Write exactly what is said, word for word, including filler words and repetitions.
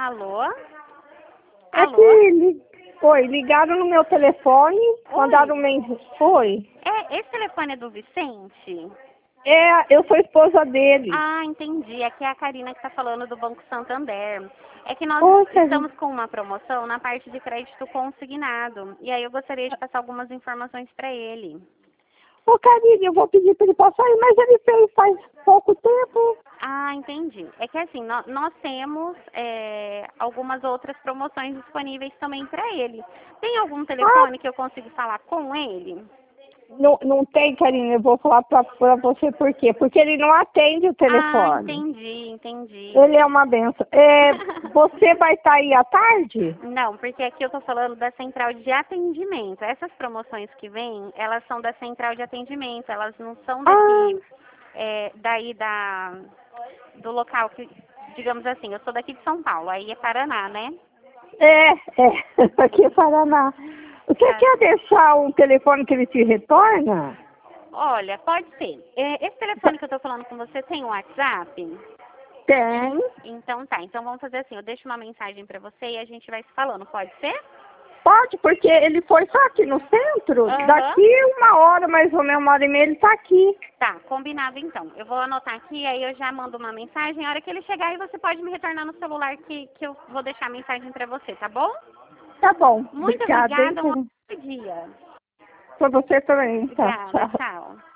Alô? É Alô? que li... Oi, ligaram no meu telefone, mandaram um mensagem. Oi. É, esse telefone é do Vicente? É, eu sou esposa dele. Ah, entendi. Aqui é a Karina que está falando do Banco Santander. É que nós Oi, estamos Karina. com uma promoção na parte de crédito consignado. E aí eu gostaria de passar algumas informações para ele. Ô, Karine, eu vou pedir para ele passar aí, mas ele fez faz pouco tempo. Ah, entendi. É que assim, nó- nós temos é, algumas outras promoções disponíveis também para ele. Tem algum Ah, telefone que eu consiga falar com ele? não, não tem, Karine, eu vou falar pra, pra você por quê. Porque ele não atende o Ah, telefone. entendi, entendi. Ele é uma benção. É, você vai estar aí à tarde? Não, porque aqui eu estou falando da central de atendimento. Essas promoções que vêm, elas são da central de atendimento, elas não são Ah, daqui, é, daí da, do local que, digamos assim, eu sou daqui de São Paulo, aí é Paraná, né? é, é, aqui é Paraná. Você Tá. quer deixar um telefone que ele te retorna? Olha, pode ser. É, esse telefone que eu estou falando com você tem um WhatsApp? Tem. Então tá, então vamos fazer assim, eu deixo uma mensagem para você e a gente vai se falando, pode ser? Pode, porque ele foi só aqui no centro. Aham. Daqui uma hora, mais ou menos, uma hora e meia, ele tá aqui. Tá, combinado então. Eu vou anotar aqui, aí eu já mando uma mensagem. A hora que ele chegar aí, você pode me retornar no celular que, que eu vou deixar a mensagem pra você, tá bom? Tá bom. Muito Obrigada, hein? obrigada, um ótimo dia. Pra você também. Tá, Obrigada, tchau. tchau.